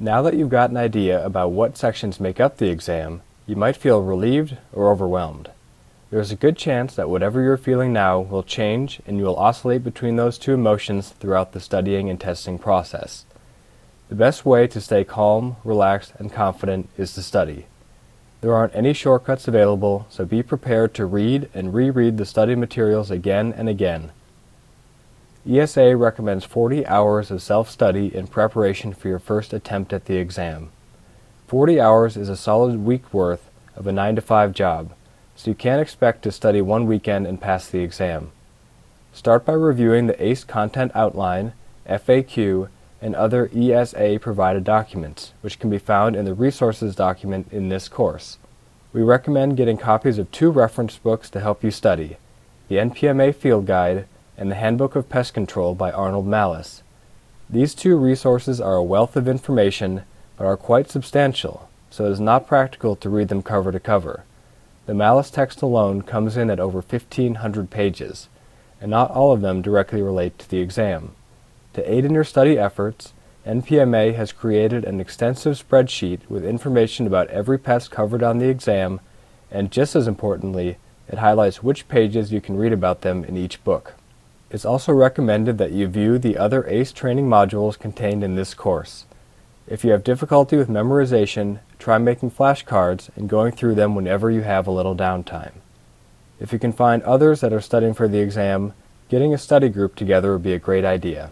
Now that you've got an idea about what sections make up the exam, you might feel relieved or overwhelmed. There is a good chance that whatever you're feeling now will change and you will oscillate between those two emotions throughout the studying and testing process. The best way to stay calm, relaxed, and confident is to study. There aren't any shortcuts available, so be prepared to read and reread the study materials again and again. ESA recommends 40 hours of self-study in preparation for your first attempt at the exam. 40 hours is a solid week worth of a 9-to-5 job, so you can't expect to study one weekend and pass the exam. Start by reviewing the ACE Content Outline, FAQ, and other ESA-provided documents, which can be found in the Resources document in this course. We recommend getting copies of 2 reference books to help you study, the NPMA Field Guide and the Handbook of Pest Control by Arnold Malice. These 2 resources are a wealth of information, but are quite substantial, so it is not practical to read them cover to cover. The Malice text alone comes in at over 1,500 pages, and not all of them directly relate to the exam. To aid in your study efforts, NPMA has created an extensive spreadsheet with information about every pest covered on the exam, and just as importantly, it highlights which pages you can read about them in each book. It's also recommended that you view the other ACE training modules contained in this course. If you have difficulty with memorization, try making flashcards and going through them whenever you have a little downtime. If you can find others that are studying for the exam, getting a study group together would be a great idea.